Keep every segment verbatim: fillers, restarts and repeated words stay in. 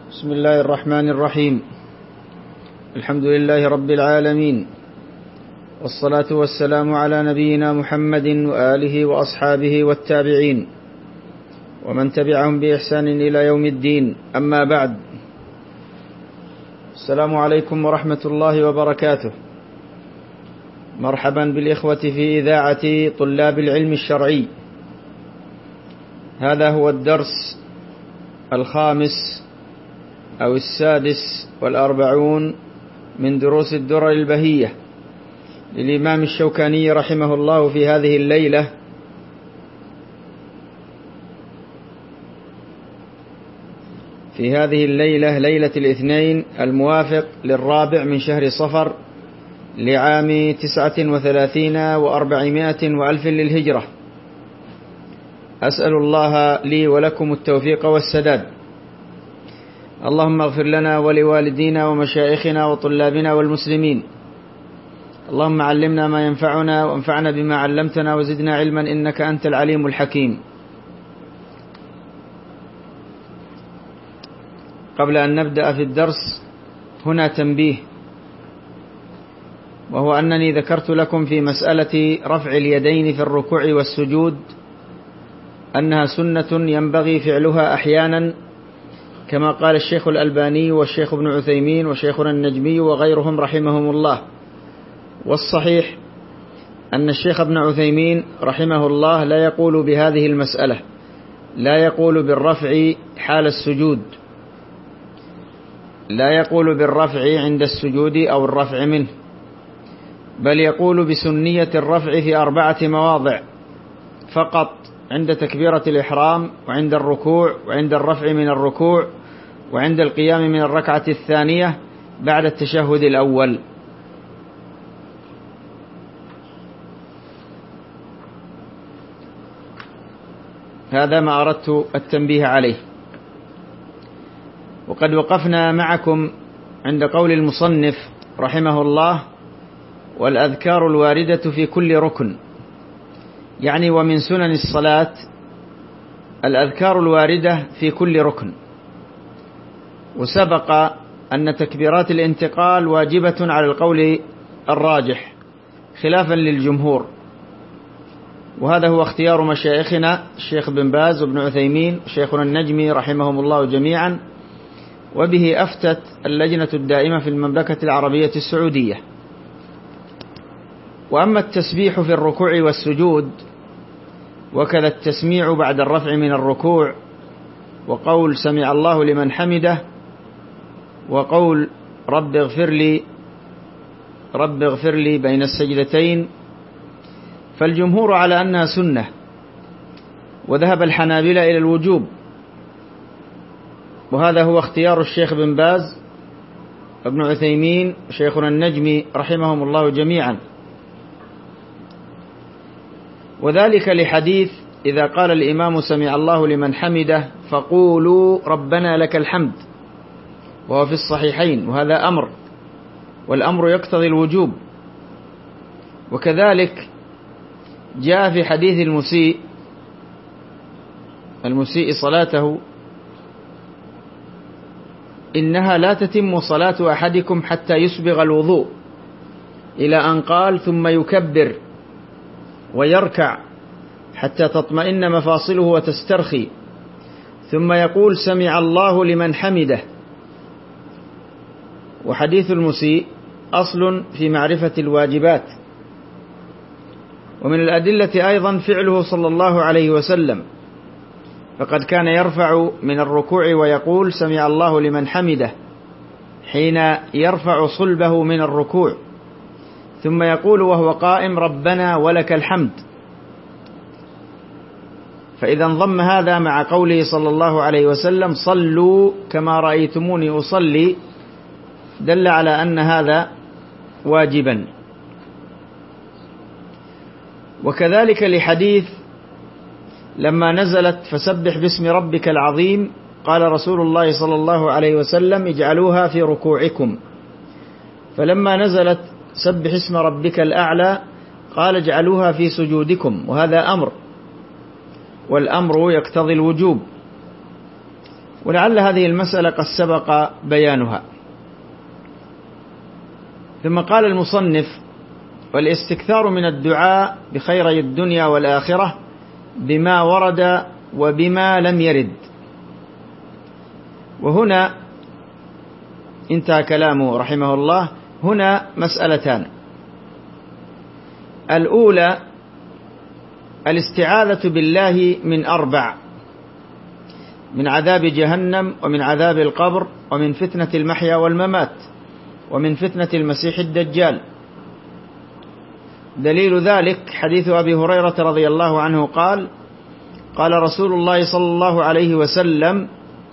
بسم الله الرحمن الرحيم. الحمد لله رب العالمين، والصلاة والسلام على نبينا محمد وآله وأصحابه والتابعين ومن تبعهم بإحسان إلى يوم الدين. أما بعد، السلام عليكم ورحمة الله وبركاته. مرحبا بالإخوة في إذاعة طلاب العلم الشرعي. هذا هو الدرس الخامس أو السادس والأربعون من دروس الدرر البهية للإمام الشوكاني رحمه الله في هذه الليلة في هذه الليلة ليلة الاثنين الموافق للرابع من شهر صفر لعام تسعة وثلاثين وأربعمائة وألف للهجرة. أسأل الله لي ولكم التوفيق والسداد. اللهم اغفر لنا ولوالدينا ومشايخنا وطلابنا والمسلمين. اللهم علمنا ما ينفعنا وانفعنا بما علمتنا وزدنا علما إنك أنت العليم الحكيم. قبل أن نبدأ في الدرس هنا تنبيه، وهو أنني ذكرت لكم في مسألة رفع اليدين في الركوع والسجود أنها سنة ينبغي فعلها أحيانا، كما قال الشيخ الألباني والشيخ ابن عثيمين وشيخنا النجمي وغيرهم رحمهم الله. والصحيح أن الشيخ ابن عثيمين رحمه الله لا يقول بهذه المسألة، لا يقول بالرفع حال السجود، لا يقول بالرفع عند السجود أو الرفع منه، بل يقول بسنية الرفع في أربعة مواضع فقط: عند تكبيرة الإحرام، وعند الركوع، وعند الرفع من الركوع، وعند القيام من الركعة الثانية بعد التشهد الأول. هذا ما أردت التنبيه عليه. وقد وقفنا معكم عند قول المصنف رحمه الله: والأذكار الواردة في كل ركن، يعني ومن سنن الصلاة الأذكار الواردة في كل ركن. وسبق أن تكبيرات الانتقال واجبة على القول الراجح خلافا للجمهور، وهذا هو اختيار مشايخنا الشيخ بن باز وابن عثيمين وشيخنا النجمي رحمهم الله جميعا، وبه أفتت اللجنة الدائمة في المملكة العربية السعودية. وأما التسبيح في الركوع والسجود، وكذا التسميع بعد الرفع من الركوع، وقول سمع الله لمن حمده، وقول رب اغفر لي رب اغفر لي بين السجدتين، فالجمهور على أنها سنة، وذهب الحنابلة إلى الوجوب، وهذا هو اختيار الشيخ بن باز وابن عثيمين وشيخنا النجمي رحمهم الله جميعا. وذلك لحديث: إذا قال الإمام سمع الله لمن حمده فقولوا ربنا لك الحمد، وهو في الصحيحين، وهذا أمر، والأمر يقتضي الوجوب. وكذلك جاء في حديث المسيء المسيء صلاته: إنها لا تتم صلاة أحدكم حتى يسبغ الوضوء، إلى أن قال: ثم يكبر ويركع حتى تطمئن مفاصله وتسترخي، ثم يقول سمع الله لمن حمده. وحديث المسيء أصل في معرفة الواجبات. ومن الأدلة أيضا فعله صلى الله عليه وسلم، فقد كان يرفع من الركوع ويقول سمع الله لمن حمده حين يرفع صلبه من الركوع، ثم يقول وهو قائم ربنا ولك الحمد. فإذا انضم هذا مع قوله صلى الله عليه وسلم صلوا كما رأيتموني أصلي، دل على أن هذا واجبا. وكذلك لحديث لما نزلت فسبح باسم ربك العظيم، قال رسول الله صلى الله عليه وسلم اجعلوها في ركوعكم، فلما نزلت سبح اسم ربك الأعلى قال اجعلوها في سجودكم، وهذا أمر، والأمر يقتضي الوجوب. ولعل هذه المسألة قد سبق بيانها. ثم قال المصنف: والاستكثار من الدعاء بخيري الدنيا والآخرة بما ورد وبما لم يرد. وهنا انتهى كلامه رحمه الله. هنا مسألتان: الأولى الاستعاذة بالله من أربع: من عذاب جهنم، ومن عذاب القبر، ومن فتنة المحيا والممات، ومن فتنة المسيح الدجال. دليل ذلك حديث أبي هريرة رضي الله عنه قال: قال رسول الله صلى الله عليه وسلم: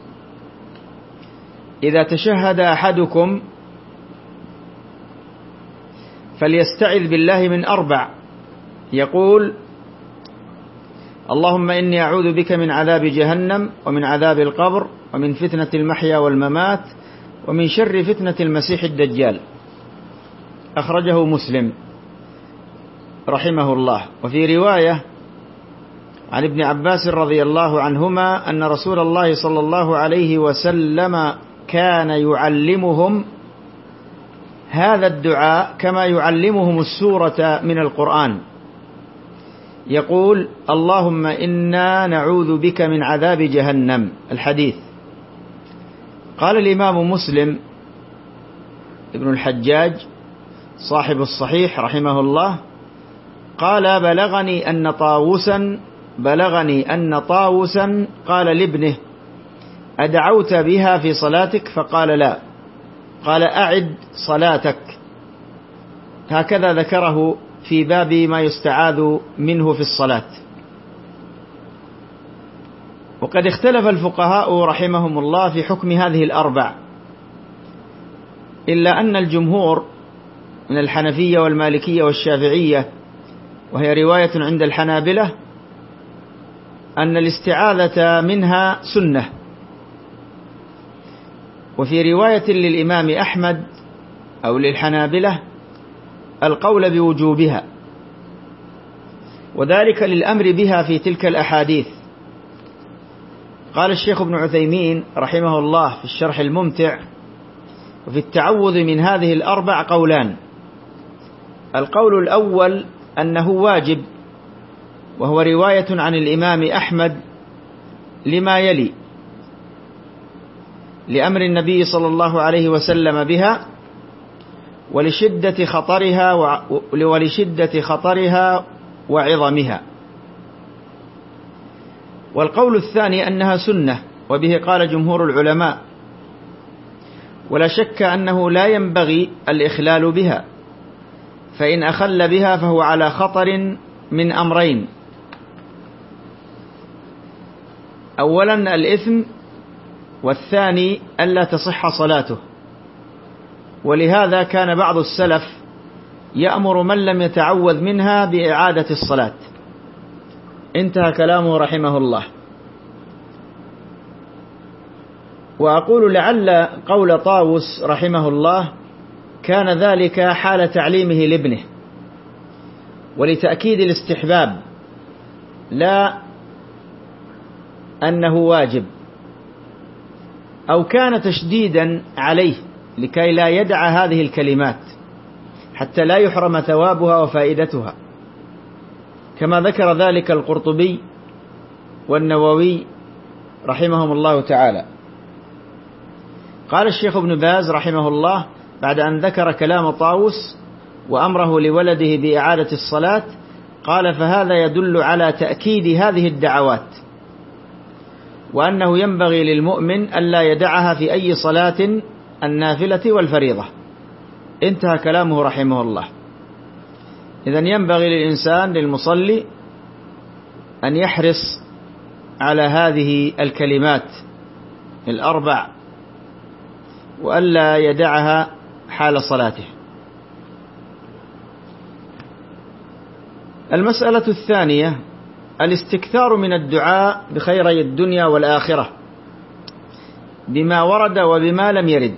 إذا تشهد أحدكم فليستعذ بالله من أربع، يقول: اللهم إني أعوذ بك من عذاب جهنم، ومن عذاب القبر، ومن فتنة المحيا والممات، ومن شر فتنة المسيح الدجال. أخرجه مسلم رحمه الله. وفي رواية عن ابن عباس رضي الله عنهما أن رسول الله صلى الله عليه وسلم كان يعلمهم هذا الدعاء كما يعلمهم السورة من القرآن، يقول: اللهم إنا نعوذ بك من عذاب جهنم. الحديث. قال الإمام مسلم ابن الحجاج صاحب الصحيح رحمه الله: قال: بلغني أن طاووسا بلغني أن طاووسا قال لابنه: أدعوت بها في صلاتك؟ فقال: لا. قال: أعد صلاتك. هكذا ذكره في باب ما يستعاذ منه في الصلاة. وقد اختلف الفقهاء رحمهم الله في حكم هذه الأربع، إلا أن الجمهور من الحنفية والمالكية والشافعية، وهي رواية عند الحنابلة، أن الاستعاذة منها سنة. وفي رواية للإمام أحمد أو للحنابلة القول بوجوبها، وذلك للأمر بها في تلك الأحاديث. قال الشيخ ابن عثيمين رحمه الله في الشرح الممتع: وفي التعوذ من هذه الأربع قولان. القول الأول أنه واجب، وهو رواية عن الإمام أحمد لما يلي: لأمر النبي صلى الله عليه وسلم بها، ولشدة خطرها ولشدة خطرها وعظمها. والقول الثاني أنها سنة، وبه قال جمهور العلماء، ولا شك أنه لا ينبغي الإخلال بها، فإن أخل بها فهو على خطر من أمرين: أولا الإثم، والثاني ألا تصح صلاته. ولهذا كان بعض السلف يأمر من لم يتعوذ منها بإعادة الصلاة. انتهى كلامه رحمه الله. وأقول لعل قول طاووس رحمه الله كان ذلك حال تعليمه لابنه، ولتأكيد الاستحباب، لا أنه واجب، أو كان تشديدا عليه لكي لا يدع هذه الكلمات حتى لا يحرم ثوابها وفائدتها، كما ذكر ذلك القرطبي والنووي رحمهم الله تعالى. قال الشيخ ابن باز رحمه الله بعد أن ذكر كلام طاووس وأمره لولده بإعادة الصلاة، قال: فهذا يدل على تأكيد هذه الدعوات، وأنه ينبغي للمؤمن ألا يدعها في أي صلاة، النافلة والفريضة. انتهى كلامه رحمه الله. إذن ينبغي للإنسان للمصلي أن يحرص على هذه الكلمات الأربع، وألا يدعها حال صلاته. المسألة الثانية الاستكثار من الدعاء بخيري الدنيا والآخرة بما ورد وبما لم يرد،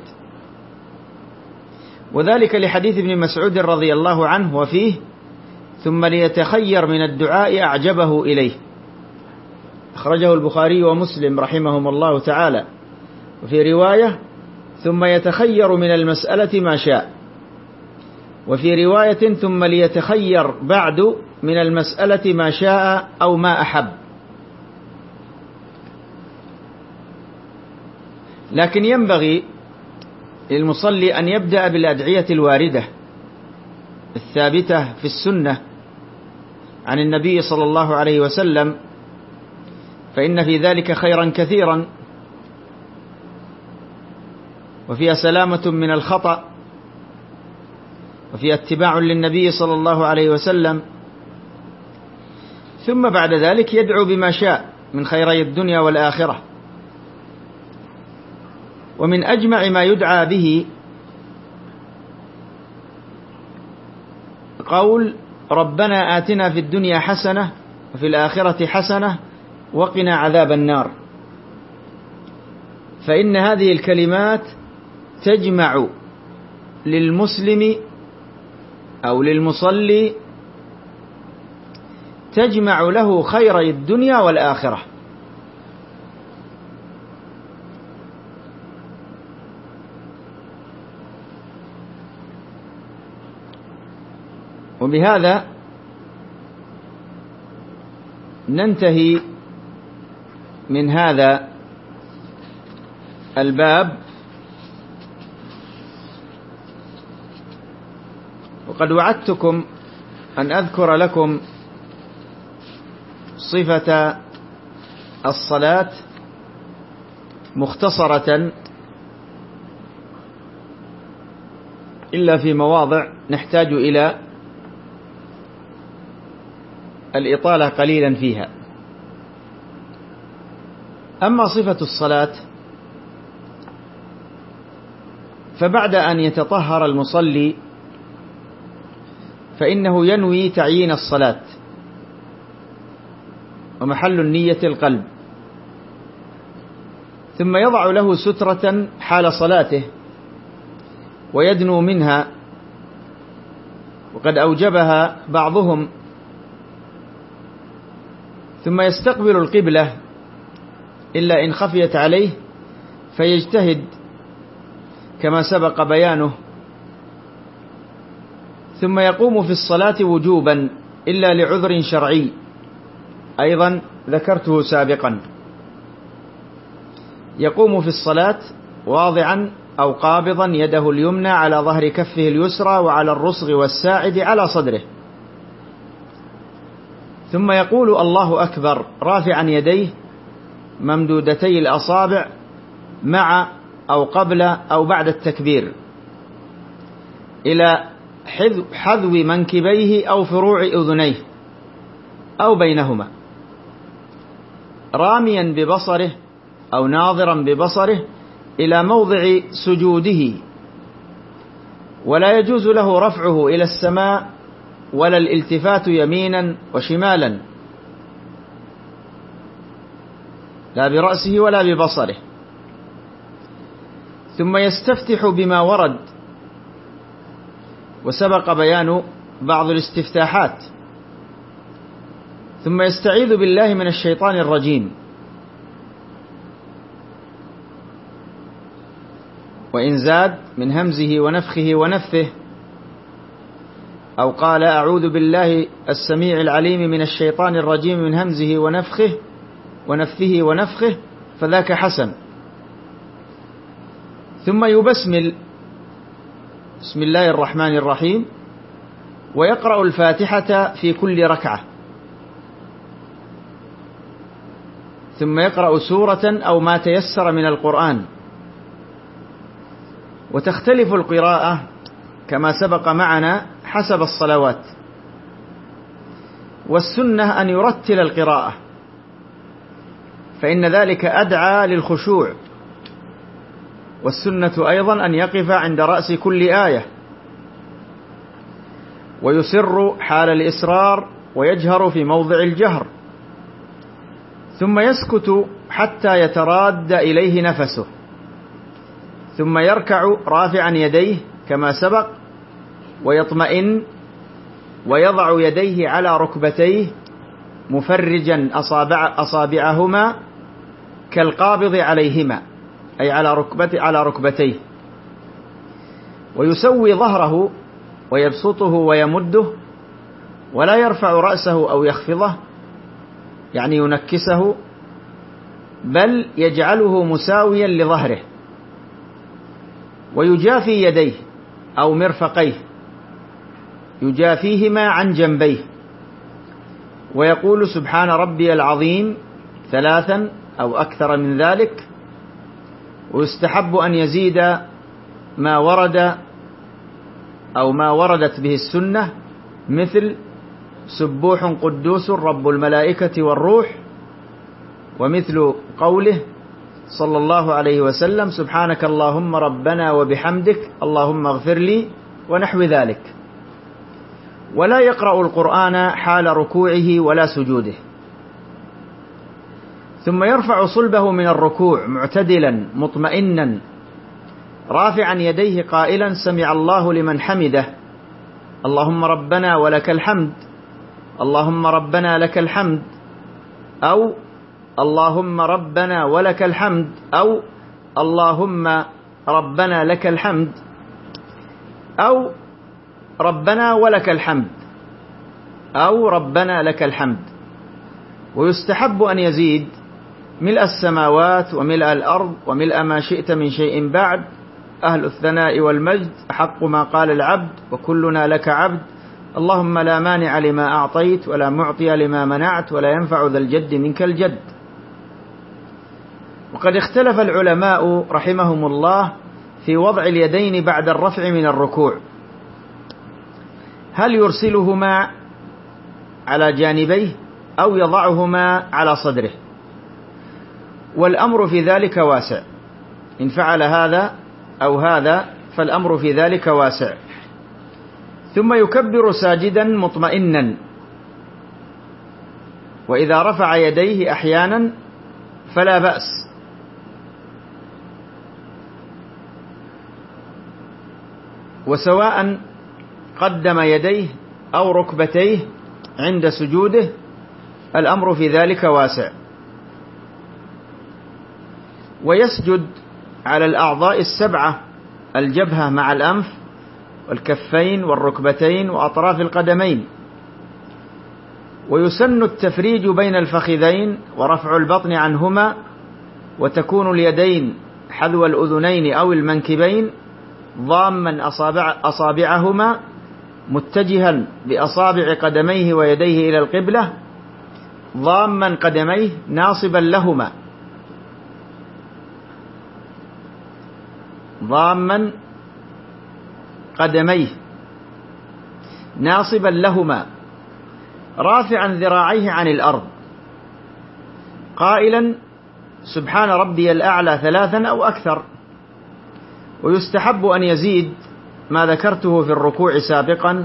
وذلك لحديث ابن مسعود رضي الله عنه وفيه: ثم ليتخير من الدعاء أعجبه إليه. أخرجه البخاري ومسلم رحمهم الله تعالى. وفي رواية ثم يتخير من المسألة ما شاء، وفي رواية ثم ليتخير بعد من المسألة ما شاء أو ما أحب. لكن ينبغي للمصلي أن يبدأ بالأدعية الواردة الثابتة في السنة عن النبي صلى الله عليه وسلم، فإن في ذلك خيرا كثيرا، وفيها سلامة من الخطأ، وفيها اتباع للنبي صلى الله عليه وسلم. ثم بعد ذلك يدعو بما شاء من خيري الدنيا والآخرة. ومن أجمع ما يدعى به قول ربنا آتنا في الدنيا حسنة وفي الآخرة حسنة وقنا عذاب النار، فإن هذه الكلمات تجمع للمسلم أو للمصلي، تجمع له خيري الدنيا والآخرة. وبهذا ننتهي من هذا الباب، وقد وعدتكم أن أذكر لكم صفة الصلاة مختصرة إلا في مواضع نحتاج إلى الإطالة قليلا فيها. أما صفة الصلاة فبعد أن يتطهر المصلي فإنه ينوي تعيين الصلاة، ومحل النية القلب، ثم يضع له سترة حال صلاته ويدنو منها، وقد أوجبها بعضهم، ثم يستقبل القبلة إلا إن خفيت عليه فيجتهد كما سبق بيانه، ثم يقوم في الصلاة وجوبا إلا لعذر شرعي أيضا ذكرته سابقا. يقوم في الصلاة واضعا أو قابضا يده اليمنى على ظهر كفه اليسرى وعلى الرسغ والساعد على صدره، ثم يقول الله أكبر رافعا يديه ممدودتي الأصابع مع أو قبل أو بعد التكبير إلى حذو منكبيه أو فروع أذنيه أو بينهما، راميا ببصره أو ناظرا ببصره إلى موضع سجوده، ولا يجوز له رفعه إلى السماء ولا الالتفات يمينا وشمالا، لا برأسه ولا ببصره. ثم يستفتح بما ورد، وسبق بيان بعض الاستفتاحات، ثم يستعيذ بالله من الشيطان الرجيم، وإن زاد من همزه ونفخه ونفثه، أو قال أعوذ بالله السميع العليم من الشيطان الرجيم من همزه ونفخه ونفثه ونفخه، فذاك حسن. ثم يبسمل بسم الله الرحمن الرحيم، ويقرأ الفاتحة في كل ركعة، ثم يقرأ سورة أو ما تيسر من القرآن. وتختلف القراءة كما سبق معنا حسب الصلوات، والسنة أن يرتل القراءة، فإن ذلك أدعى للخشوع. والسنة أيضا أن يقف عند رأس كل آية، ويسر حال الإسرار ويجهر في موضع الجهر، ثم يسكت حتى يتراد إليه نفسه، ثم يركع رافعا يديه كما سبق، ويطمئن ويضع يديه على ركبتيه مفرجا أصابع أصابعهما كالقابض عليهما، أي على ركبته على ركبتيه، ويسوي ظهره ويبسطه ويمده، ولا يرفع رأسه أو يخفضه يعني ينكسه، بل يجعله مساويا لظهره، ويجافي يديه أو مرفقيه، يجافيهما عن جنبيه، ويقول سبحان ربي العظيم ثلاثا أو أكثر من ذلك. ويستحب أن يزيد ما ورد أو ما وردت به السنة، مثل سبوح قدوس رب الملائكة والروح، ومثل قوله صلى الله عليه وسلم سبحانك اللهم ربنا وبحمدك اللهم اغفر لي، ونحو ذلك. ولا يقرأ القرآن حال ركوعه ولا سجوده. ثم يرفع صلبه من الركوع معتدلا مطمئنا رافعا يديه قائلا سمع الله لمن حمده، اللهم ربنا ولك الحمد، اللهم ربنا لك الحمد، أو اللهم ربنا ولك الحمد، أو اللهم ربنا لك الحمد، أو ربنا ولك الحمد، أو ربنا لك الحمد. ويستحب أن يزيد ملء السماوات وملء الأرض وملء ما شئت من شيء بعد، أهل الثناء والمجد أحق ما قال العبد وكلنا لك عبد، اللهم لا مانع لما أعطيت ولا معطي لما منعت ولا ينفع ذا الجد منك الجد. وقد اختلف العلماء رحمهم الله في وضع اليدين بعد الرفع من الركوع، هل يرسلهما على جانبيه أو يضعهما على صدره؟ والأمر في ذلك واسع، إن فعل هذا أو هذا فالأمر في ذلك واسع. ثم يكبر ساجدا مطمئنا، وإذا رفع يديه أحيانا فلا بأس، وسواء قدم يديه أو ركبتيه عند سجوده الأمر في ذلك واسع. ويسجد على الأعضاء السبعة، الجبهة مع الأنف والكفين والركبتين وأطراف القدمين. ويسن التفريج بين الفخذين ورفع البطن عنهما، وتكون اليدين حذو الأذنين أو المنكبين، ضاما أصابع أصابعهما متجها بأصابع قدميه ويديه إلى القبلة، ضاما قدميه ناصبا لهما، ضاما قدميه ناصبا لهما، رافعا ذراعيه عن الأرض، قائلا سبحان ربي الأعلى ثلاثا أو أكثر. ويستحب أن يزيد ما ذكرته في الركوع سابقا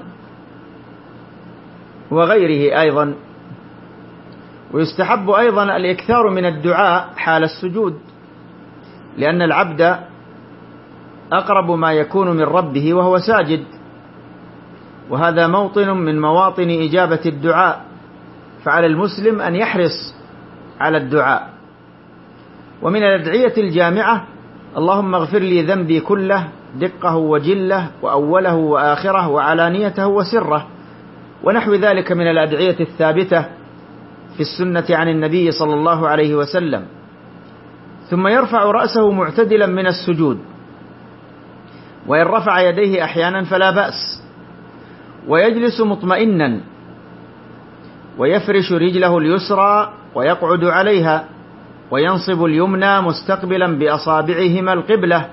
وغيره أيضا. ويستحب أيضا الإكثار من الدعاء حال السجود، لأن العبد أقرب ما يكون من ربه وهو ساجد، وهذا موطن من مواطن إجابة الدعاء، فعلى المسلم أن يحرص على الدعاء. ومن الأدعية الجامعة اللهم اغفر لي ذنبي كله دقه وجله وأوله وآخره وعلانيته وسره، ونحو ذلك من الأدعية الثابتة في السنة عن النبي صلى الله عليه وسلم. ثم يرفع رأسه معتدلا من السجود، وإن رفع يديه أحيانا فلا بأس، ويجلس مطمئنا، ويفرش رجله اليسرى ويقعد عليها، وينصب اليمنى مستقبلا بأصابعهما القبلة.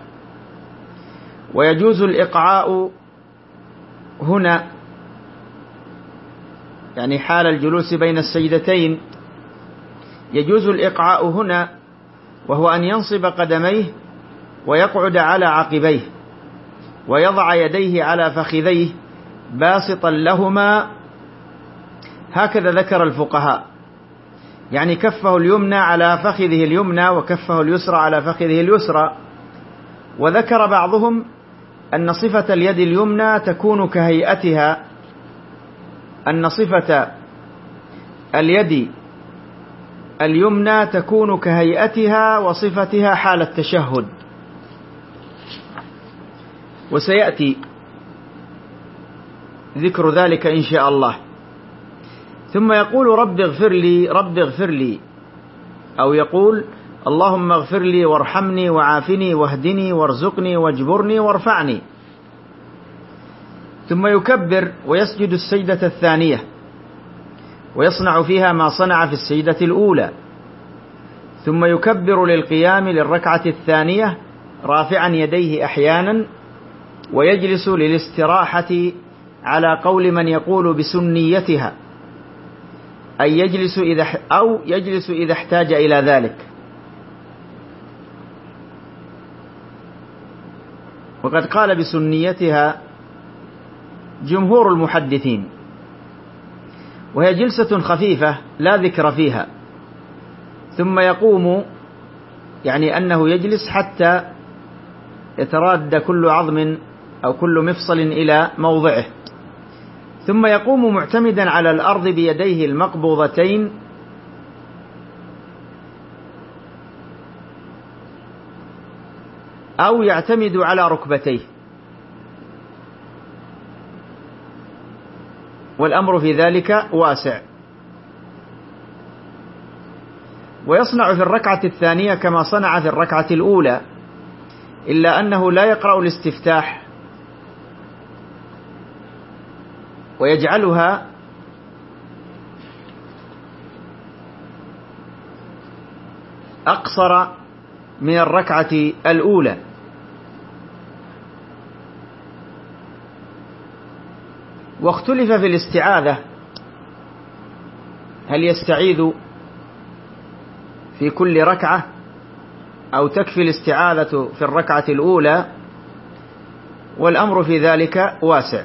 ويجوز الإقعاء هنا، يعني حال الجلوس بين السجدتين، يجوز الإقعاء هنا، وهو أن ينصب قدميه ويقعد على عقبيه، ويضع يديه على فخذيه باسطا لهما، هكذا ذكر الفقهاء، يعني كفه اليمنى على فخذه اليمنى وكفه اليسرى على فخذه اليسرى. وذكر بعضهم أن صفة اليد اليمنى تكون كهيئتها، أن صفة اليد اليمنى تكون كهيئتها وصفتها حال التشهد، وسيأتي ذكر ذلك إن شاء الله. ثم يقول رب اغفر لي رب اغفر لي، أو يقول اللهم اغفر لي وارحمني وعافني واهدني وارزقني واجبرني وارفعني. ثم يكبر ويسجد السجدة الثانية ويصنع فيها ما صنع في السجدة الأولى. ثم يكبر للقيام للركعة الثانية رافعا يديه أحيانا، ويجلس للاستراحة على قول من يقول بسنيتها، أي يجلس إذا أو يجلس إذا احتاج إلى ذلك. وقد قال بسنيتها جمهور المحدثين، وهي جلسة خفيفة لا ذكر فيها. ثم يقوم، يعني أنه يجلس حتى يتراد كل عظم أو كل مفصل إلى موضعه. ثم يقوم معتمدا على الأرض بيديه المقبوضتين، أو يعتمد على ركبتيه، والأمر في ذلك واسع. ويصنع في الركعة الثانية كما صنع في الركعة الأولى، إلا أنه لا يقرأ الاستفتاح، ويجعلها أقصر من الركعة الأولى. واختلف في الاستعاذة، هل يستعيذ في كل ركعة أو تكفي الاستعاذة في الركعة الأولى؟ والأمر في ذلك واسع.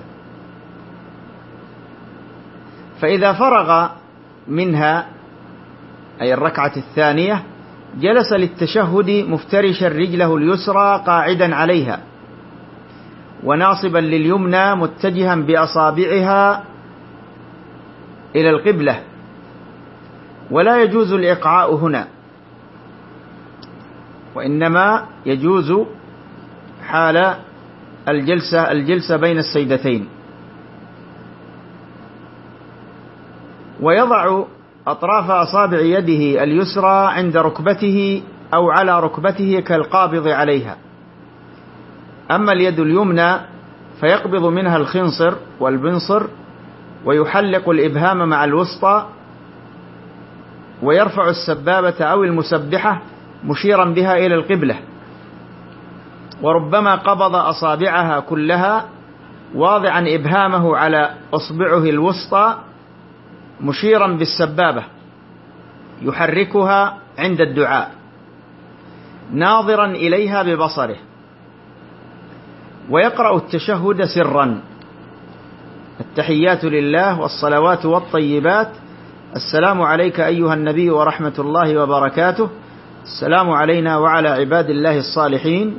فإذا فرغ منها، أي الركعة الثانية، جلس للتشهد مفترشا رجله اليسرى قاعدا عليها، وناصبا لليمنى متجها بأصابعها إلى القبلة، ولا يجوز الإقعاء هنا، وإنما يجوز حال الجلسة الجلسة بين السجدتين. ويضع أطراف أصابع يده اليسرى عند ركبته أو على ركبته كالقابض عليها. أما اليد اليمنى فيقبض منها الخنصر والبنصر، ويحلق الإبهام مع الوسطى، ويرفع السبابة أو المسبحة مشيرا بها إلى القبلة، وربما قبض أصابعها كلها واضعا إبهامه على أصبعه الوسطى مشيرا بالسبابة يحركها عند الدعاء ناظرا إليها ببصره. ويقرأ التشهد سرا: التحيات لله والصلوات والطيبات، السلام عليك أيها النبي ورحمة الله وبركاته، السلام علينا وعلى عباد الله الصالحين،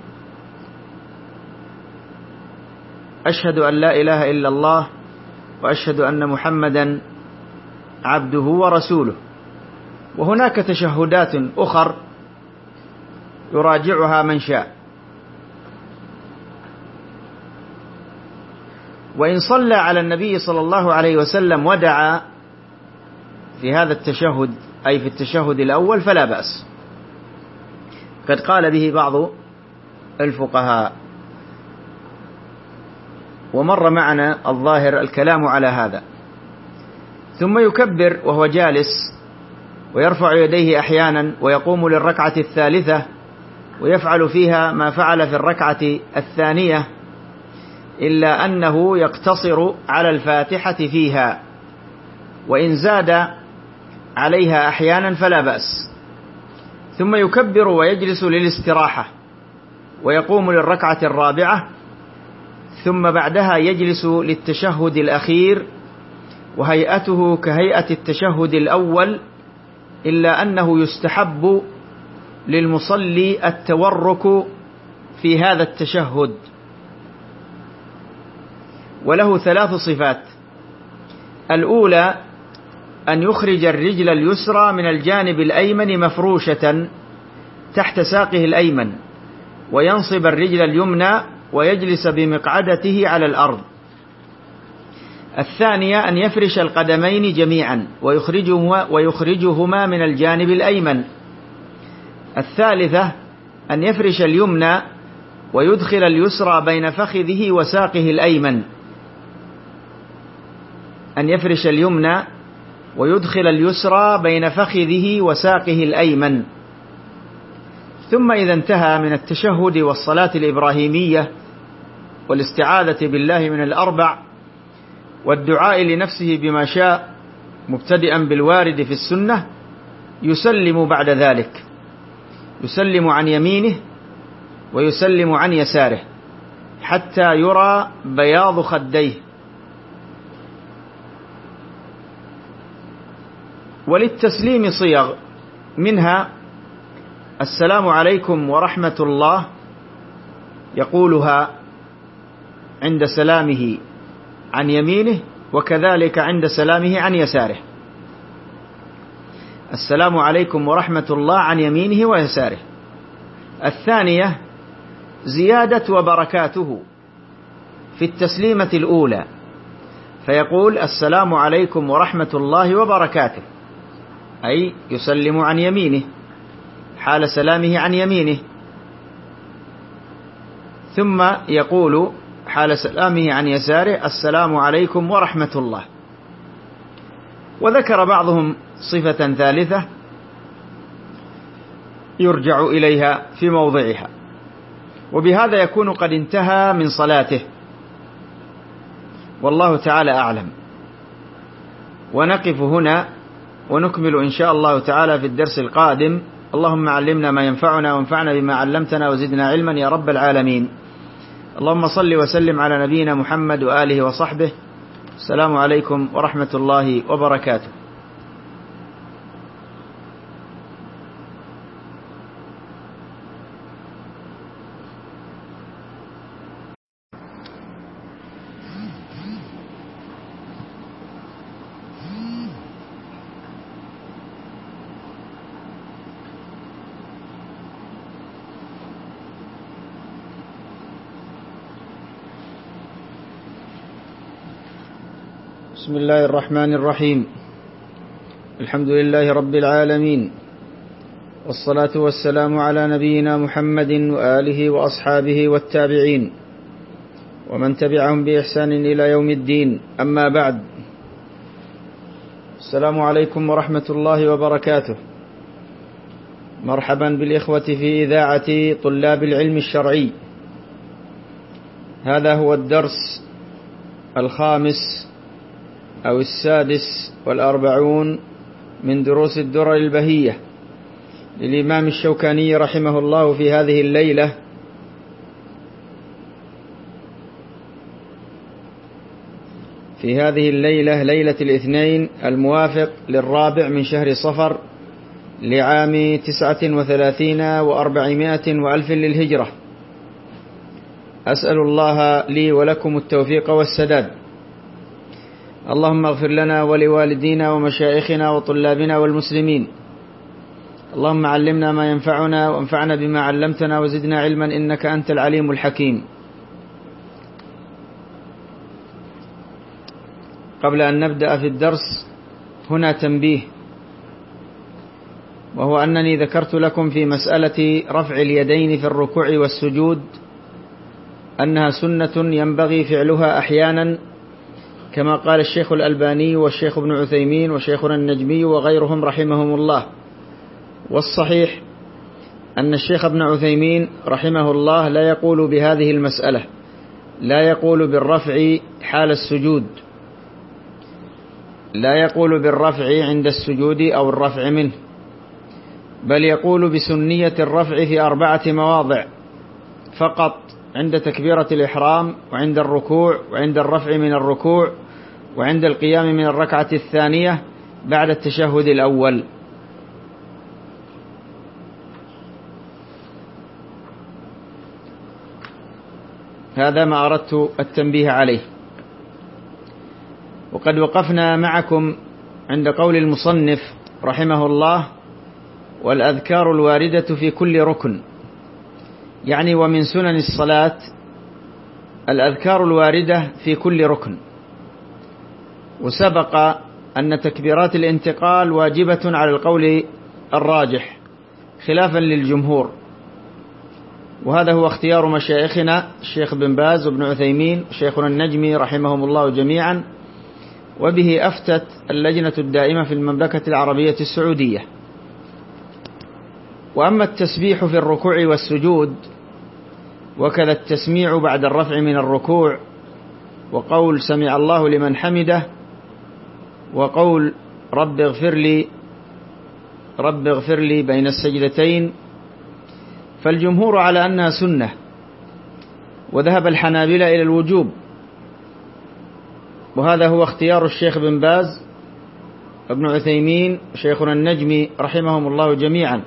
أشهد أن لا إله إلا الله وأشهد أن محمدا عبده ورسوله. وهناك تشهدات أخر يراجعها من شاء. وإن صلى على النبي صلى الله عليه وسلم ودعا في هذا التشهد، أي في التشهد الأول، فلا بأس، قد قال به بعض الفقهاء، ومر معنا الظاهر الكلام على هذا. ثم يكبر وهو جالس، ويرفع يديه أحيانا، ويقوم للركعة الثالثة ويفعل فيها ما فعل في الركعة الثانية، إلا أنه يقتصر على الفاتحة فيها، وإن زاد عليها أحيانا فلا بأس. ثم يكبر ويجلس للاستراحة، ويقوم للركعة الرابعة، ثم بعدها يجلس للتشهد الأخير، وهيئته كهيئة التشهد الأول، إلا أنه يستحب للمصلي التورك في هذا التشهد. وله ثلاث صفات: الأولى أن يخرج الرجل اليسرى من الجانب الأيمن مفروشة تحت ساقه الأيمن، وينصب الرجل اليمنى ويجلس بمقعدته على الأرض. الثانية أن يفرش القدمين جميعا ويخرجهما, ويخرجهما من الجانب الأيمن. الثالثة أن يفرش اليمنى ويدخل اليسرى بين فخذه وساقه الأيمن. أن يفرش اليمنى ويدخل اليسرى بين فخذه وساقه الأيمن. ثم إذا انتهى من التشهد والصلاة الإبراهيمية والاستعاذة بالله من الأربع والدعاء لنفسه بما شاء مبتدئا بالوارد في السنة، يسلم بعد ذلك، يسلم عن يمينه ويسلم عن يساره حتى يرى بياض خديه. وللتسليم صيغ، منها السلام عليكم ورحمة الله، يقولها عند سلامه عن يمينه وكذلك عند سلامه عن يساره. السلام عليكم ورحمة الله عن يمينه ويساره. الثانية زيادة وبركاته في التسليمة الأولى، فيقول السلام عليكم ورحمة الله وبركاته، أي يسلم عن يمينه حال سلامه عن يمينه، ثم يقول حال سلامه عن يساره السلام عليكم ورحمة الله. وذكر بعضهم صفة ثالثة يرجع إليها في موضعها، وبهذا يكون قد انتهى من صلاته، والله تعالى أعلم. ونقف هنا ونكمل إن شاء الله تعالى في الدرس القادم. اللهم علمنا ما ينفعنا وانفعنا بما علمتنا وزدنا علما يا رب العالمين. اللهم صل وسلم على نبينا محمد وآله وصحبه. السلام عليكم ورحمة الله وبركاته. بسم الله الرحمن الرحيم. الحمد لله رب العالمين، والصلاة والسلام على نبينا محمد وآله وأصحابه والتابعين ومن تبعهم بإحسان إلى يوم الدين. أما بعد، السلام عليكم ورحمة الله وبركاته. مرحبا بالإخوة في إذاعة طلاب العلم الشرعي. هذا هو الدرس الخامس أو السادس والأربعون من دروس الدرر البهية للإمام الشوكاني رحمه الله في هذه الليلة، في هذه الليلة ليلة الاثنين الموافق للرابع من شهر صفر لعام تسعة وثلاثين وأربعمائة وألف للهجرة. أسأل الله لي ولكم التوفيق والسداد. اللهم اغفر لنا ولوالدينا ومشايخنا وطلابنا والمسلمين. اللهم علمنا ما ينفعنا وانفعنا بما علمتنا وزدنا علما إنك أنت العليم الحكيم. قبل أن نبدأ في الدرس هنا تنبيه، وهو أنني ذكرت لكم في مسألة رفع اليدين في الركوع والسجود أنها سنة ينبغي فعلها أحيانا، كما قال الشيخ الألباني والشيخ ابن عثيمين وشيخنا النجمي وغيرهم رحمهم الله. والصحيح أن الشيخ ابن عثيمين رحمه الله لا يقول بهذه المسألة، لا يقول بالرفع حال السجود، لا يقول بالرفع عند السجود أو الرفع منه، بل يقول بسنية الرفع في أربعة مواضع فقط: عند تكبيرة الإحرام، وعند الركوع، وعند الرفع من الركوع، وعند القيام من الركعة الثانية بعد التشهد الأول. هذا ما أردت التنبيه عليه. وقد وقفنا معكم عند قول المصنف رحمه الله: والأذكار الواردة في كل ركن، يعني ومن سنن الصلاة الأذكار الواردة في كل ركن. وسبق أن تكبيرات الانتقال واجبة على القول الراجح خلافا للجمهور، وهذا هو اختيار مشايخنا الشيخ بن باز وابن عثيمين وشيخنا النجمي رحمهم الله جميعا، وبه أفتت اللجنة الدائمة في المملكة العربية السعودية. وأما التسبيح في الركوع والسجود، وكذا التسميع بعد الرفع من الركوع، وقول سمع الله لمن حمده، وقول رب اغفر لي رب اغفر لي بين السجدتين، فالجمهور على أنها سنة، وذهب الحنابلة إلى الوجوب، وهذا هو اختيار الشيخ بن باز ابن عثيمين وشيخنا النجمي رحمهم الله جميعا،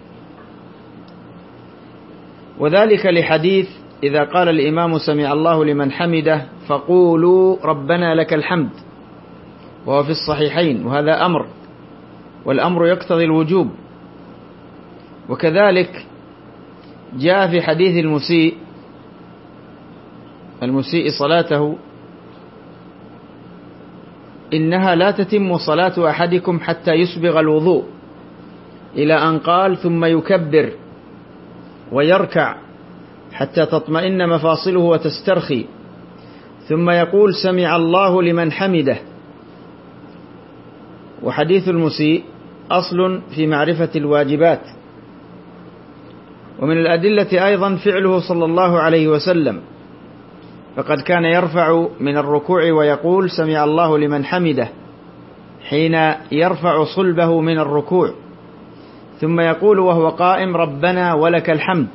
وذلك لحديث: إذا قال الإمام سمع الله لمن حمده فقولوا ربنا لك الحمد، وهو في الصحيحين، وهذا أمر، والأمر يقتضي الوجوب. وكذلك جاء في حديث المسيء المسيء صلاته: إنها لا تتم صلاة أحدكم حتى يسبغ الوضوء، إلى أن قال: ثم يكبر ويركع حتى تطمئن مفاصله وتسترخي، ثم يقول سمع الله لمن حمده. وحديث المسيء أصل في معرفة الواجبات. ومن الأدلة أيضا فعله صلى الله عليه وسلم، فقد كان يرفع من الركوع ويقول سمع الله لمن حمده حين يرفع صلبه من الركوع، ثم يقول وهو قائم ربنا ولك الحمد.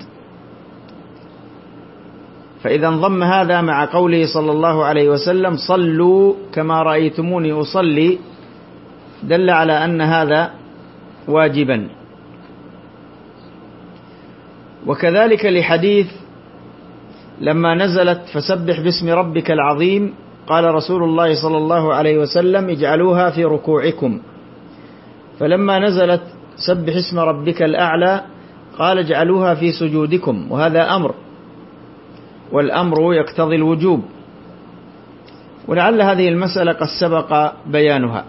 فإذا انضم هذا مع قوله صلى الله عليه وسلم صلوا كما رأيتموني أصلي، دل على أن هذا واجبا. وكذلك لحديث لما نزلت فسبح باسم ربك العظيم، قال رسول الله صلى الله عليه وسلم اجعلوها في ركوعكم، فلما نزلت سبح اسم ربك الأعلى قال اجعلوها في سجودكم، وهذا أمر، والأمر يقتضي الوجوب. ولعل هذه المسألة قد سبق بيانها.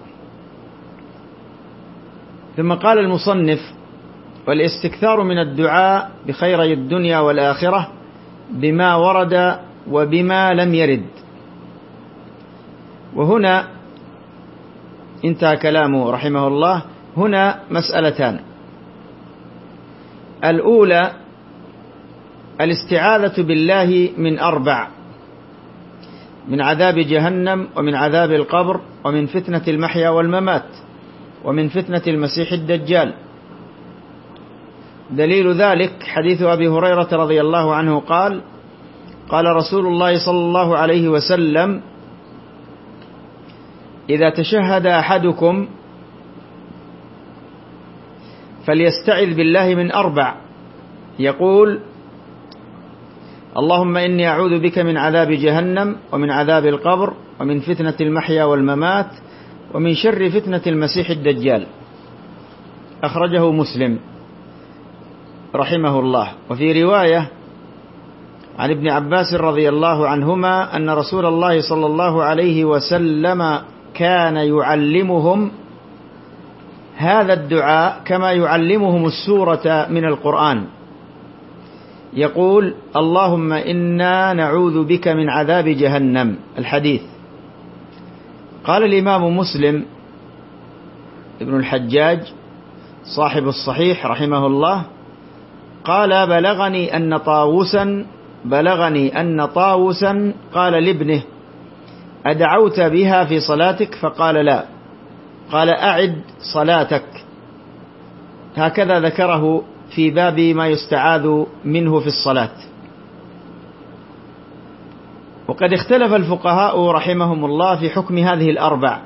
ثم قال المصنف: والاستكثار من الدعاء بخيري الدنيا والآخرة بما ورد وبما لم يرد. وهنا انتهى كلامه رحمه الله. هنا مسألتان: الأولى الاستعاذة بالله من أربع: من عذاب جهنم، ومن عذاب القبر، ومن فتنة المحيا والممات، ومن فتنة المسيح الدجال. دليل ذلك حديث أبي هريرة رضي الله عنه قال: قال رسول الله صلى الله عليه وسلم: إذا تشهد أحدكم فليستعذ بالله من أربع، يقول: اللهم إني أعوذ بك من عذاب جهنم، ومن عذاب القبر، ومن فتنة المحيا والممات، ومن شر فتنة المسيح الدجال. أخرجه مسلم رحمه الله. وفي رواية عن ابن عباس رضي الله عنهما أن رسول الله صلى الله عليه وسلم كان يعلمهم هذا الدعاء كما يعلمهم السورة من القرآن، يقول: اللهم إنا نعوذ بك من عذاب جهنم. الحديث. قال الإمام مسلم ابن الحجاج صاحب الصحيح رحمه الله: قال: بلغني أن طاووسا بلغني أن طاووسا قال لابنه: أدعوت بها في صلاتك؟ فقال: لا. قال: أعد صلاتك. هكذا ذكره في باب ما يستعاذ منه في الصلاة. وقد اختلف الفقهاء رحمهم الله في حكم هذه الأربع،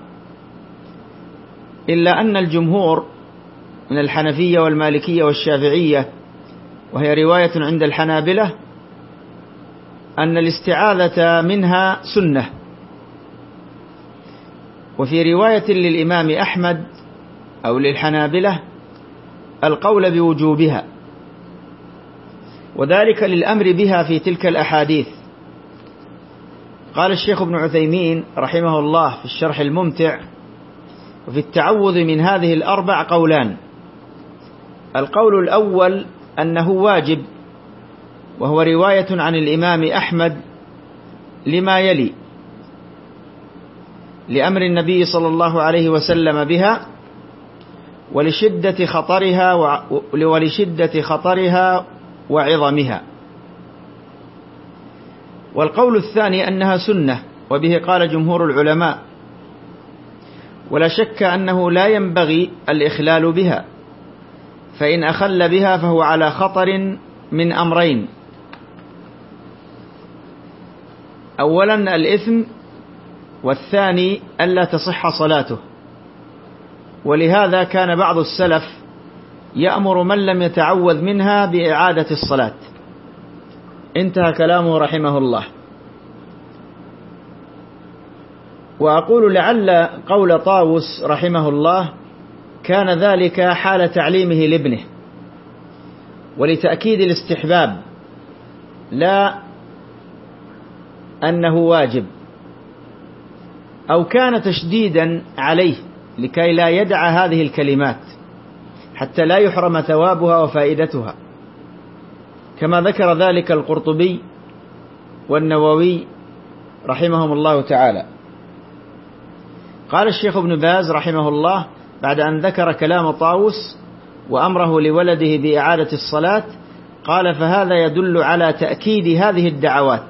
إلا أن الجمهور من الحنفية والمالكية والشافعية، وهي رواية عند الحنابلة، أن الاستعاذة منها سنة، وفي رواية للإمام أحمد أو للحنابلة القول بوجوبها، وذلك للأمر بها في تلك الأحاديث. قال الشيخ ابن عثيمين رحمه الله في الشرح الممتع: وفي التعوذ من هذه الأربع قولان. القول الأول أنه واجب، وهو رواية عن الإمام أحمد لما يلي: لأمر النبي صلى الله عليه وسلم بها، ولشدة خطرها ولشدة خطرها وعظمها. والقول الثاني أنها سنة، وبه قال جمهور العلماء، ولا شك أنه لا ينبغي الإخلال بها، فإن أخل بها فهو على خطر من أمرين: أولا الإثم، والثاني ألا تصح صلاته. ولهذا كان بعض السلف يأمر من لم يتعوذ منها بإعادة الصلاة. انتهى كلامه رحمه الله. وأقول لعل قول طاووس رحمه الله كان ذلك حال تعليمه لابنه، ولتأكيد الاستحباب، لا أنه واجب، أو كان تشديدا عليه لكي لا يدع هذه الكلمات حتى لا يحرم ثوابها وفائدتها، كما ذكر ذلك القرطبي والنووي رحمهم الله تعالى. قال الشيخ ابن باز رحمه الله بعد أن ذكر كلام طاووس وأمره لولده بإعادة الصلاة، قال: فهذا يدل على تأكيد هذه الدعوات،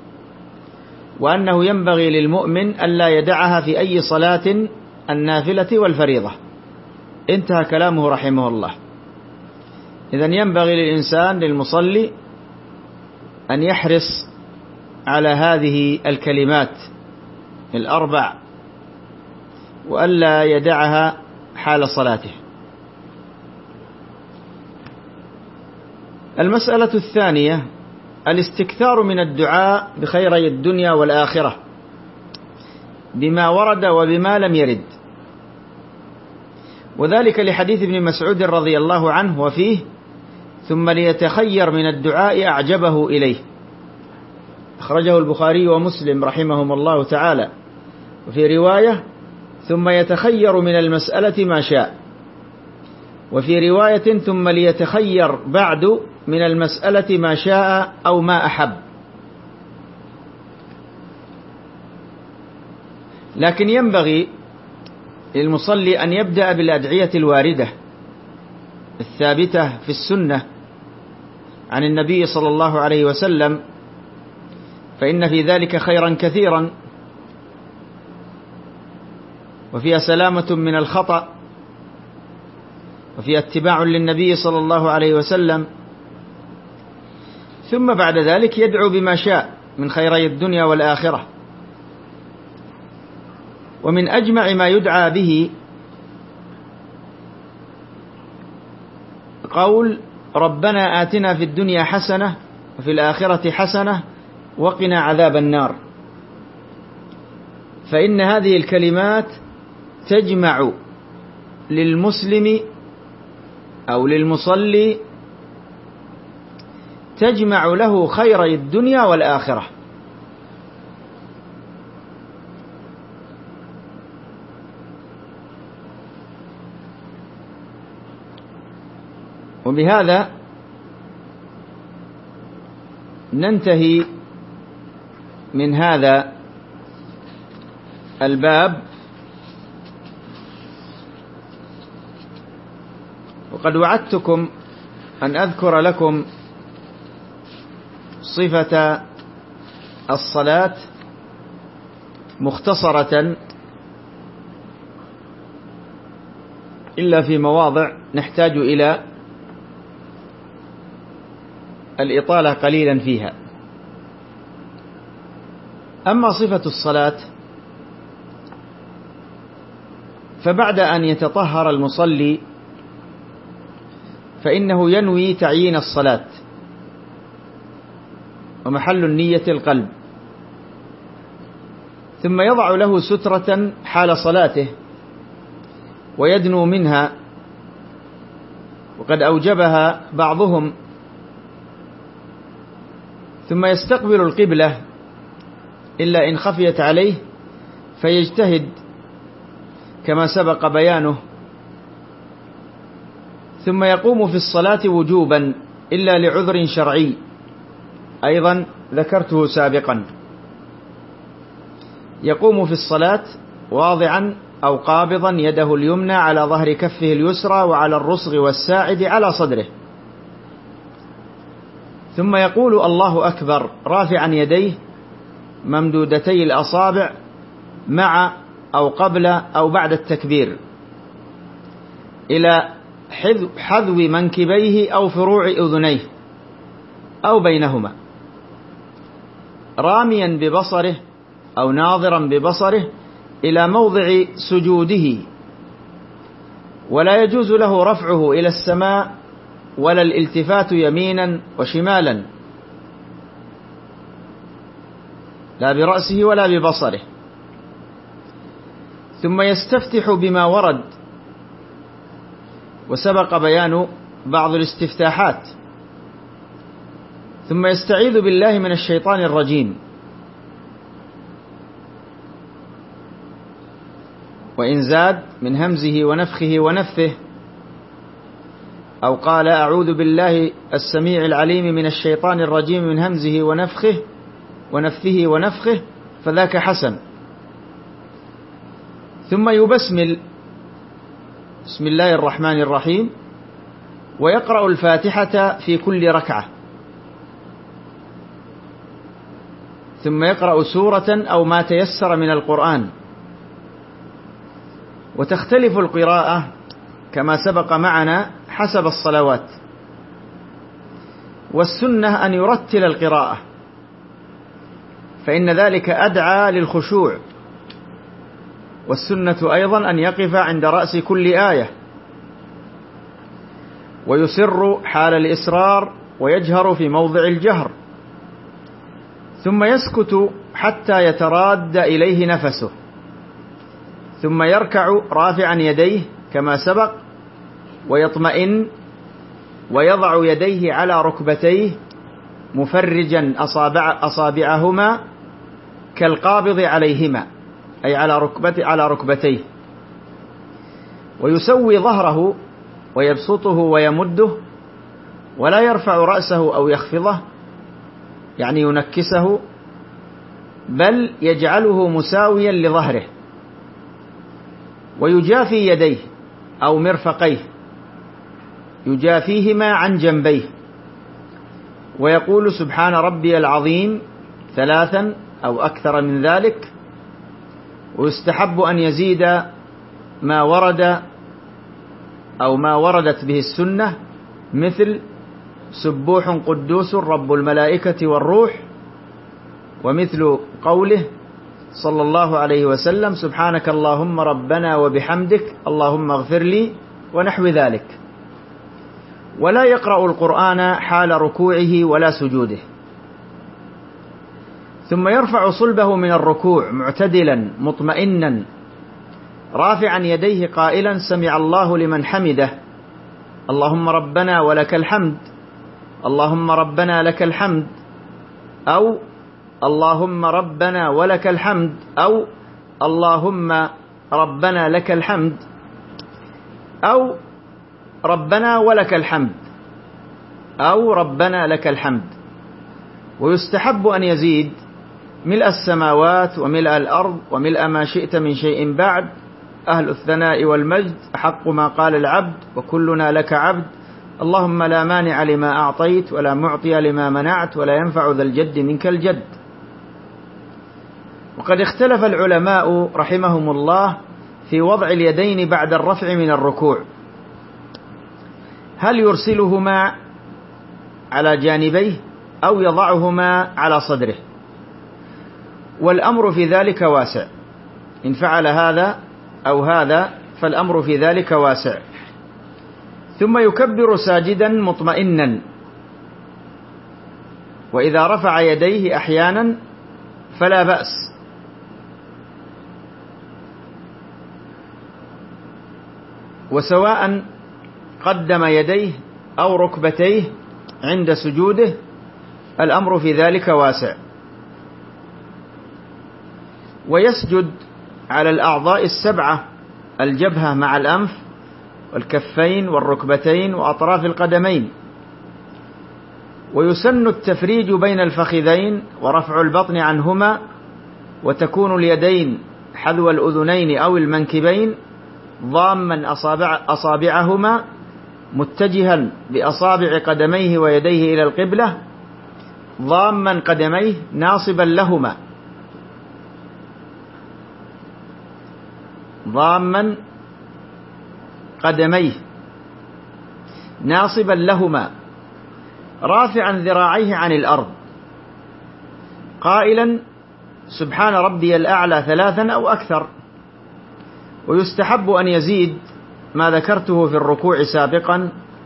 وأنه ينبغي للمؤمن ألا يدعها في أي صلاة، النافلة والفريضة. انتهى كلامه رحمه الله. إذن ينبغي للإنسان للمصلي أن يحرص على هذه الكلمات الأربع، وألا يدعها حال صلاته. المسألة الثانية الاستكثار من الدعاء بخيري الدنيا والآخرة بما ورد وبما لم يرد، وذلك لحديث ابن مسعود رضي الله عنه وفيه: ثم ليتخير من الدعاء أعجبه إليه. أخرجه البخاري ومسلم رحمهم الله تعالى. وفي رواية: ثم يتخير من المسألة ما شاء. وفي رواية: ثم ليتخير بعد من المسألة ما شاء أو ما أحب. لكن ينبغي للمصلي أن يبدأ بالأدعية الواردة الثابتة في السنة عن النبي صلى الله عليه وسلم، فإن في ذلك خيرا كثيرا، وفيها سلامة من الخطأ، وفيها اتباع للنبي صلى الله عليه وسلم. ثم بعد ذلك يدعو بما شاء من خيري الدنيا والآخرة. ومن أجمع ما يدعى به قول: ربنا آتنا في الدنيا حسنة وفي الآخرة حسنة وقنا عذاب النار. فإن هذه الكلمات تجمع للمسلم أو للمصلي، تجمع له خيري الدنيا والآخرة. وبهذا ننتهي من هذا الباب. وقد وعدتكم أن أذكر لكم صفة الصلاة مختصرة، إلا في مواضع نحتاج إلى الإطالة قليلا فيها. أما صفة الصلاة فبعد أن يتطهر المصلي فإنه ينوي تعيين الصلاة، ومحل النية القلب. ثم يضع له سترة حال صلاته ويدنو منها، وقد أوجبها بعضهم، ثم يستقبل القبلة إلا إن خفيت عليه فيجتهد كما سبق بيانه، ثم يقوم في الصلاة وجوبا إلا لعذر شرعي أيضا ذكرته سابقا. يقوم في الصلاة واضعا أو قابضا يده اليمنى على ظهر كفه اليسرى وعلى الرسغ والساعد على صدره، ثم يقول الله أكبر رافعا يديه ممدودتي الأصابع مع أو قبل أو بعد التكبير إلى حذو منكبيه أو فروع أذنيه أو بينهما، راميا ببصره أو ناظرا ببصره إلى موضع سجوده، ولا يجوز له رفعه إلى السماء ولا الالتفات يمينا وشمالا، لا برأسه ولا ببصره. ثم يستفتح بما ورد، وسبق بيان بعض الاستفتاحات، ثم يستعيذ بالله من الشيطان الرجيم، وإن زاد من همزه ونفخه ونفثه أو قال أعوذ بالله السميع العليم من الشيطان الرجيم من همزه ونفخه ونفثه ونفخه فذاك حسن. ثم يبسمل بسم الله الرحمن الرحيم، ويقرأ الفاتحة في كل ركعة، ثم يقرأ سورة أو ما تيسر من القرآن. وتختلف القراءة كما سبق معنا حسب الصلوات، والسنة أن يرتل القراءة، فإن ذلك أدعى للخشوع، والسنة أيضا أن يقف عند رأس كل آية، ويسر حال الإسرار ويجهر في موضع الجهر، ثم يسكت حتى يتراد إليه نفسه، ثم يركع رافعا يديه كما سبق، ويطمئن ويضع يديه على ركبتيه مفرجا أصابع أصابعهما كالقابض عليهما، أي على ركبته على ركبتيه، ويسوي ظهره ويبسطه ويمده، ولا يرفع رأسه أو يخفضه يعني ينكسه، بل يجعله مساويا لظهره، ويجافي يديه أو مرفقيه، يجافيهما عن جنبيه، ويقول سبحان ربي العظيم ثلاثا أو أكثر من ذلك. ويستحب أن يزيد ما ورد أو ما وردت به السنة، مثل سبوح قدوس رب الملائكة والروح، ومثل قوله صلى الله عليه وسلم سبحانك اللهم ربنا وبحمدك اللهم اغفر لي، ونحو ذلك. ولا يقرأ القرآن حال ركوعه ولا سجوده. ثم يرفع صلبه من الركوع معتدلا مطمئنا رافعا يديه قائلا سمع الله لمن حمده، اللهم ربنا ولك الحمد، اللهم ربنا لك الحمد، أو اللهم ربنا ولك الحمد، أو اللهم ربنا لك الحمد، أو ربنا ولك الحمد، أو ربنا لك الحمد. ويستحب أن يزيد ملء السماوات وملء الأرض وملء ما شئت من شيء بعد، أهل الثناء والمجد أحق ما قال العبد وكلنا لك عبد، اللهم لا مانع لما أعطيت ولا معطي لما منعت ولا ينفع ذا الجد منك الجد. وقد اختلف العلماء رحمهم الله في وضع اليدين بعد الرفع من الركوع، هل يرسلهما على جانبيه أو يضعهما على صدره؟ والأمر في ذلك واسع، إن فعل هذا أو هذا فالأمر في ذلك واسع. ثم يكبر ساجدا مطمئنا، وإذا رفع يديه أحيانا فلا بأس، وسواء قدم يديه أو ركبتيه عند سجوده، الأمر في ذلك واسع. ويسجد على الأعضاء السبعة: الجبهة مع الأنف والكفين والركبتين وأطراف القدمين. ويسن التفريج بين الفخذين ورفع البطن عنهما، وتكون اليدين حذو الأذنين أو المنكبين، ضاما أصابع أصابعهما متجها بأصابع قدميه ويديه إلى القبلة، ضاما قدميه ناصبا لهما ضاما قدميه ناصبا لهما رافعا ذراعيه عن الأرض، قائلا سبحان ربي الأعلى ثلاثا أو أكثر. ويستحب أن يزيد ما ذكرته في الركوع سابقا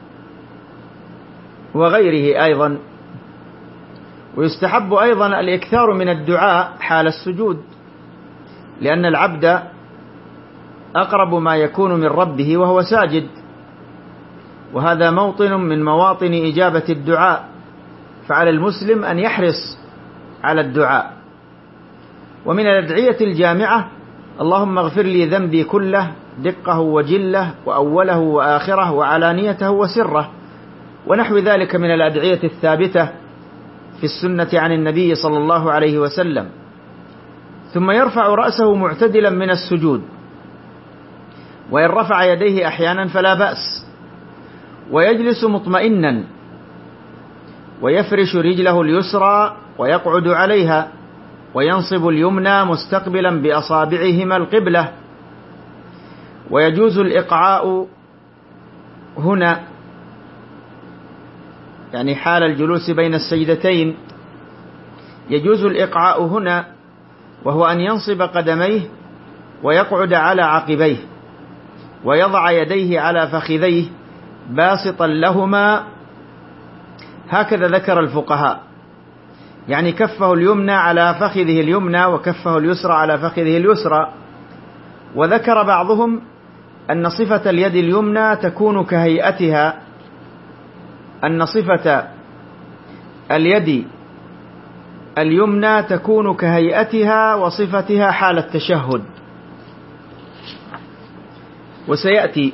وغيره أيضا. ويستحب أيضا الإكثار من الدعاء حال السجود، لأن العبد أقرب ما يكون من ربه وهو ساجد، وهذا موطن من مواطن إجابة الدعاء، فعلى المسلم أن يحرص على الدعاء. ومن الأدعية الجامعة: اللهم اغفر لي ذنبي كله دقه وجله وأوله وآخره وعلانيته وسره، ونحو ذلك من الأدعية الثابتة في السنة عن النبي صلى الله عليه وسلم. ثم يرفع رأسه معتدلا من السجود، وإن رفع يديه أحيانا فلا بأس، ويجلس مطمئنا، ويفرش رجله اليسرى ويقعد عليها، وينصب اليمنى مستقبلا بأصابعهما القبلة. ويجوز الإقعاء هنا، يعني حال الجلوس بين السجدتين، يجوز الإقعاء هنا، وهو أن ينصب قدميه ويقعد على عقبيه، ويضع يديه على فخذيه باسطا لهما، هكذا ذكر الفقهاء، يعني كفه اليمنى على فخذه اليمنى وكفه اليسرى على فخذه اليسرى. وذكر بعضهم أن صفة اليد اليمنى تكون كهيئتها أن صفة اليد اليمنى تكون كهيئتها وصفتها حال التشهد، وسيأتي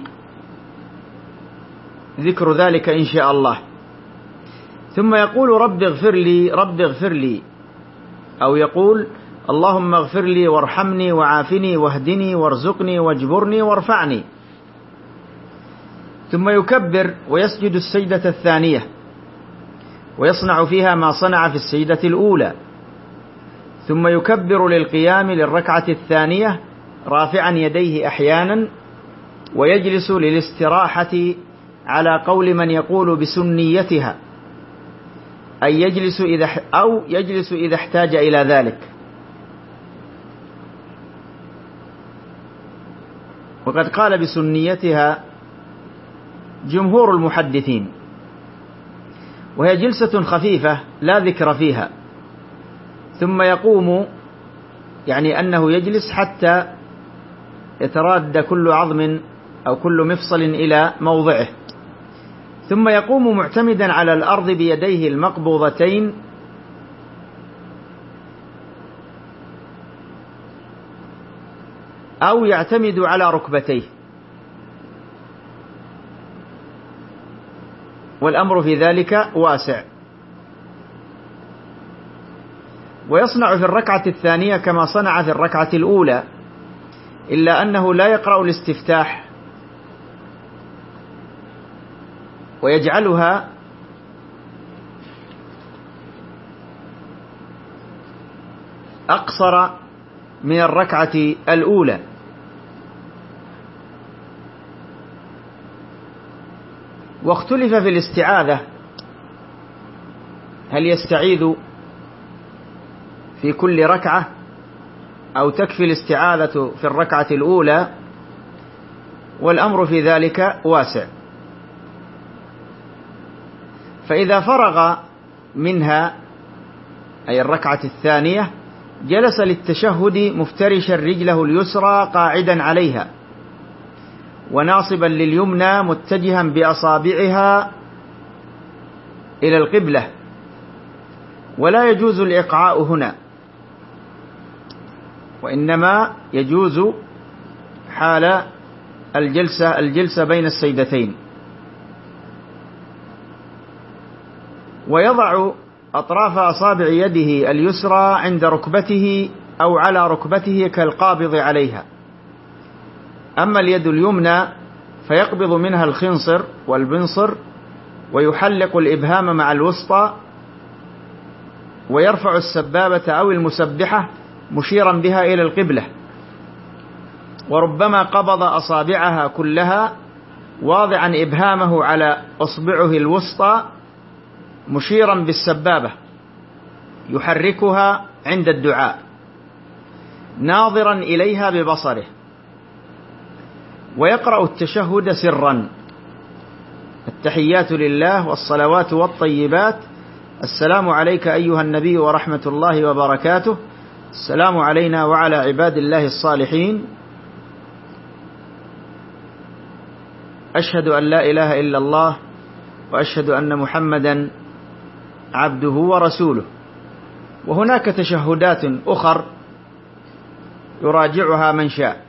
ذكر ذلك إن شاء الله. ثم يقول رب اغفر لي رب اغفر لي، أو يقول اللهم اغفر لي وارحمني وعافني واهدني وارزقني واجبرني وارفعني. ثم يكبر ويسجد السجدة الثانية، ويصنع فيها ما صنع في السجدة الأولى. ثم يكبر للقيام للركعة الثانية رافعا يديه أحيانا، ويجلس للاستراحة على قول من يقول بسنيتها، أي يجلس إذا أو يجلس إذا احتاج إلى ذلك. وقد قال بسنيتها جمهور المحدثين، وهي جلسة خفيفة لا ذكر فيها. ثم يقوم، يعني أنه يجلس حتى يتراد كل عظم أو كل مفصل إلى موضعه. ثم يقوم معتمدا على الأرض بيديه المقبوضتين، أو يعتمد على ركبتيه، والأمر في ذلك واسع. ويصنع في الركعة الثانية كما صنع في الركعة الأولى، إلا أنه لا يقرأ الاستفتاح، ويجعلها أقصر من الركعة الأولى. واختلف في الاستعاذة، هل يستعيذ في كل ركعة أو تكفي الاستعاذة في الركعة الأولى؟ والأمر في ذلك واسع. فإذا فرغ منها، أي الركعة الثانية، جلس للتشهد مفترشا رجله اليسرى قاعدا عليها، وناصبا لليمنى متجها بأصابعها إلى القبلة، ولا يجوز الإقعاء هنا، وإنما يجوز حال الجلسة الجلسة بين السيدتين. ويضع أطراف أصابع يده اليسرى عند ركبته أو على ركبته كالقابض عليها. أما اليد اليمنى فيقبض منها الخنصر والبنصر، ويحلق الإبهام مع الوسطى، ويرفع السبابة أو المسبحة مشيرا بها إلى القبلة، وربما قبض أصابعها كلها واضعا إبهامه على أصبعه الوسطى مشيرا بالسبابة يحركها عند الدعاء ناظرا إليها ببصره. ويقرأ التشهد سرا: التحيات لله والصلوات والطيبات، السلام عليك أيها النبي ورحمة الله وبركاته، السلام علينا وعلى عباد الله الصالحين، أشهد أن لا إله إلا الله وأشهد أن محمدا عبده ورسوله. وهناك تشهدات أخر يراجعها من شاء.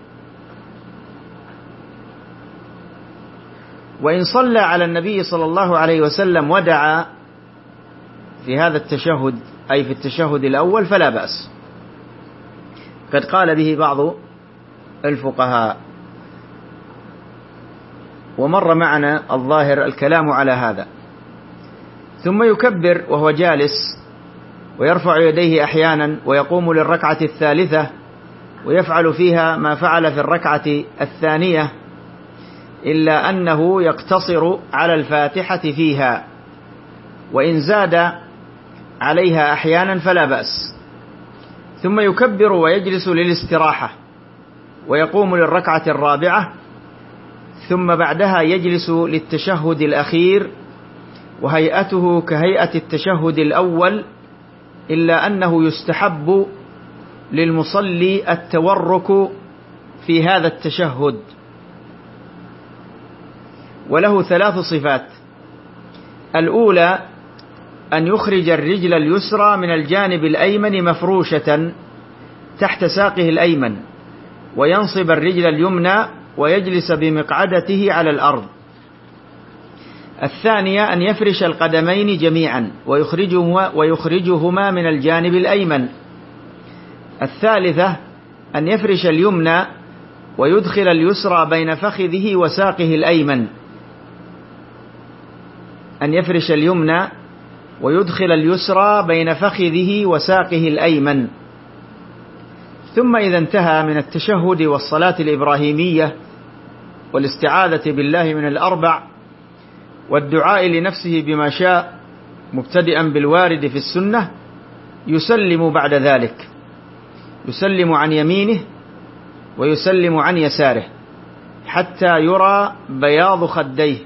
وإن صلى على النبي صلى الله عليه وسلم ودعا في هذا التشهد، أي في التشهد الأول، فلا بأس، قد قال به بعض الفقهاء، ومر معنا الظاهر الكلام على هذا. ثم يكبر وهو جالس، ويرفع يديه أحيانا، ويقوم للركعة الثالثة ويفعل فيها ما فعل في الركعة الثانية، إلا أنه يقتصر على الفاتحة فيها، وإن زاد عليها أحيانا فلا بأس. ثم يكبر ويجلس للاستراحة، ويقوم للركعة الرابعة، ثم بعدها يجلس للتشهد الأخير، وهيئته كهيئة التشهد الأول، إلا أنه يستحب للمصلي التورك في هذا التشهد. وله ثلاث صفات: الأولى أن يخرج الرجل اليسرى من الجانب الأيمن مفروشة تحت ساقه الأيمن، وينصب الرجل اليمنى ويجلس بمقعدته على الأرض. الثانية أن يفرش القدمين جميعا ويخرجهما, ويخرجهما من الجانب الأيمن. الثالثة أن يفرش اليمنى ويدخل اليسرى بين فخذه وساقه الأيمن. أن يفرش اليمنى ويدخل اليسرى بين فخذه وساقه الأيمن. ثم إذا انتهى من التشهد والصلاة الإبراهيمية والاستعاذة بالله من الأربع والدعاء لنفسه بما شاء مبتدئا بالوارد في السنة، يسلم بعد ذلك، يسلم عن يمينه ويسلم عن يساره حتى يرى بياض خديه.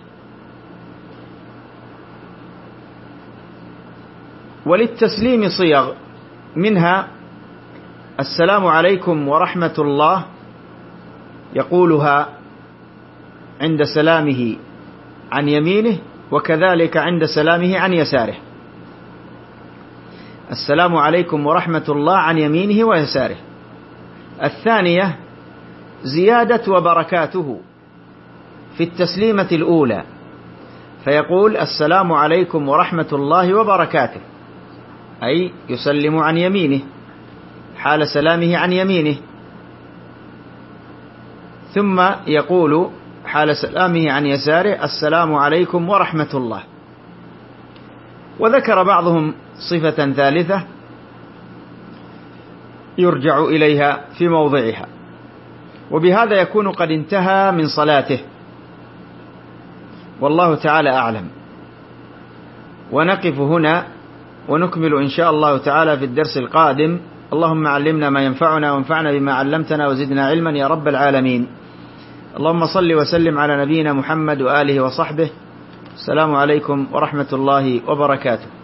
وللتسليم صيغ، منها السلام عليكم ورحمة الله، يقولها عند سلامه عن يمينه، وكذلك عند سلامه عن يساره. السلام عليكم ورحمة الله عن يمينه ويساره. الثانية زيادة وبركاته في التسليمة الأولى، فيقول السلام عليكم ورحمة الله وبركاته، أي يسلم عن يمينه حال سلامه عن يمينه، ثم يقول حال سلامه عن يساره السلام عليكم ورحمة الله. وذكر بعضهم صفة ثالثة يرجع إليها في موضعها. وبهذا يكون قد انتهى من صلاته، والله تعالى أعلم. ونقف هنا ونكمل إن شاء الله تعالى في الدرس القادم. اللهم علمنا ما ينفعنا وانفعنا بما علمتنا وزدنا علما يا رب العالمين. اللهم صل وسلم على نبينا محمد وآله وصحبه. السلام عليكم ورحمة الله وبركاته.